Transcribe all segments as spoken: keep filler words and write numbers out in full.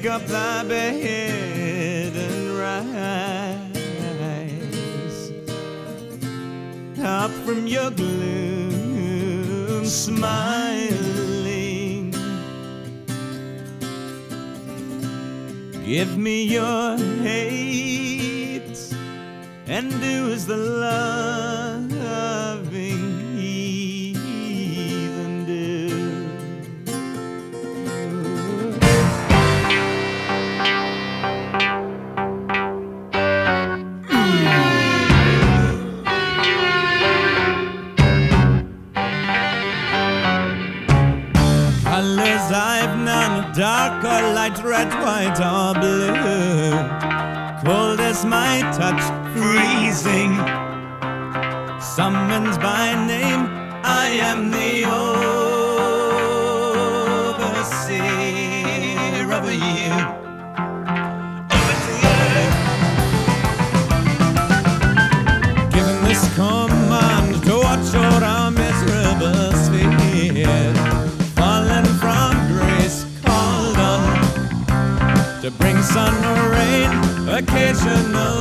Take up thy bed and rise up from your gloom, smiling. Give me your hate and do as the loving heathen do. Colors I've none, dark or light, red, white or blue. Cold as my touch, freezing. Summons by name, I am the overseer of you. Overseer. Given this command to watch over our miserable sphere, fallen from grace, called on to bring sun or rain, occasional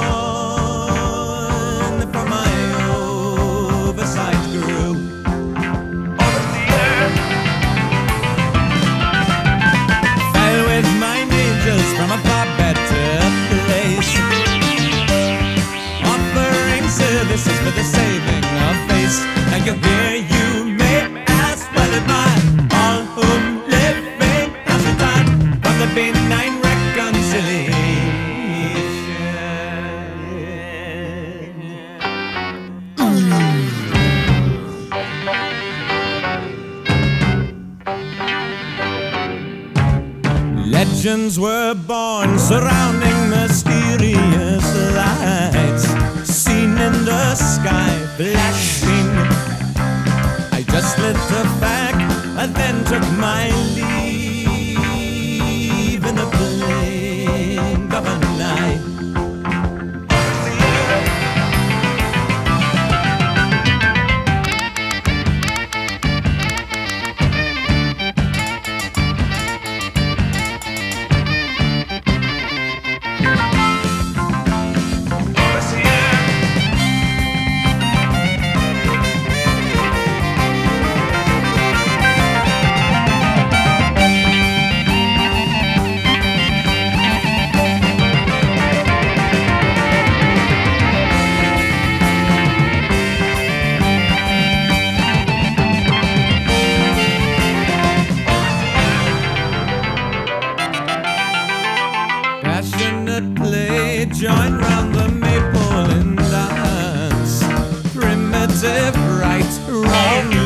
corn from my oversight grew. Over the earth, fell with mine angels from a far better place, offering services for the saving of face. And you hear you may as well admire all whom living has retired from the benign reconciliation. Legends were born surrounding mysterious lights seen in the sky flashing. I just lit a fact and then took my leave in the blink of an eye. Passionate play, join round the maple and dance. Primitive right, wrong